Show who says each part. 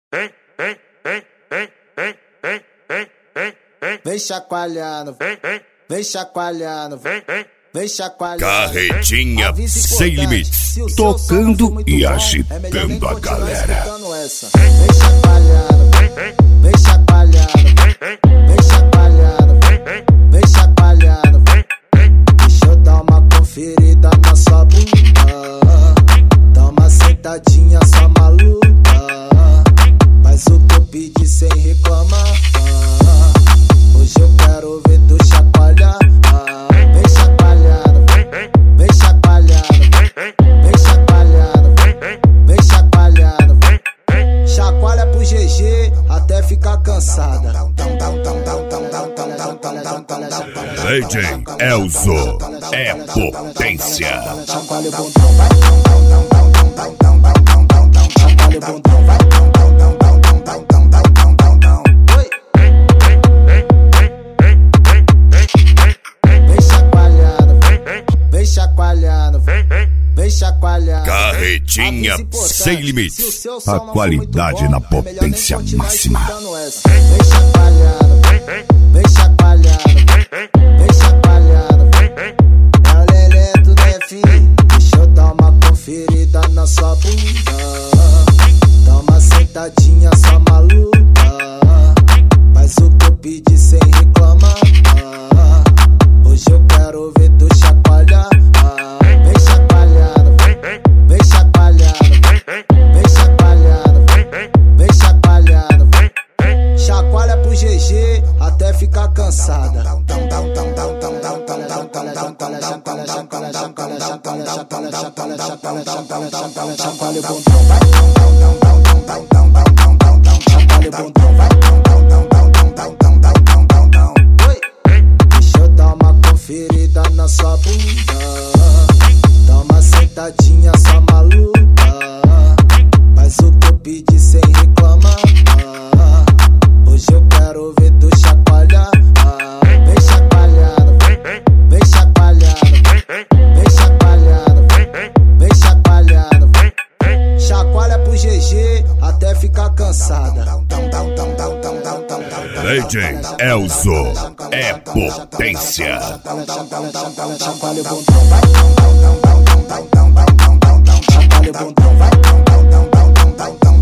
Speaker 1: Vem chacoalhando, vem chacoalhando, vem chacoalhando.
Speaker 2: Carretinha sem limites, tocando e agitando a galera.
Speaker 1: Vem chacoalhando, vem chacoalhando, vem chacoalhando, vem chacoalhando. Deixa eu dar uma conferida na sua bunda. Dá uma sentadinha só maluca. Faz o que eu pedi sem reclamar. Hoje eu quero ver tu chacoalhar. Vem chacoalhando, vem chacoalhando, vem chacoalhando, vem chacoalhando. Chacoalha pro GG até ficar cansada.
Speaker 2: DJ Elzo é potência.
Speaker 1: Chacoalha o bundão, vai. Chacoalha o bundão, vai. Vem chacoalhando,
Speaker 2: Carretinha sem limites, a qualidade na potência máxima.
Speaker 1: Vem chacoalhando, vem chacoalhando, vem chacoalhando. É o Leleto, né, filho? Deixa eu dar uma conferida na sua bunda. Dá uma sentadinha só maluca. Faz o que eu pedi sem reclamar. Hoje eu quero ver tu chacoalhar. Vem chacoalhando, vem chacoalhando, vem chacoalhando, vem chacoalhando. Chacoalha pro GG até ficar cansada. Chacoalha o bundão, vai. Chacoalha o bundão, vai. Deixa eu dar uma conferida na sua bunda. Dá uma sentadinha só maluca. Faz o que eu pedi sem reclamar. Hoje eu quero ver tu chacoalhar. Vem chacoalhando, vem chacoalhando, vem chacoalhando, vem chacoalhando. Chacoalha pro GG até ficar cansada.
Speaker 2: DJ Elzo é potência.
Speaker 1: Chacoalha o bundão, vai. Chacoalha o bundão, vai.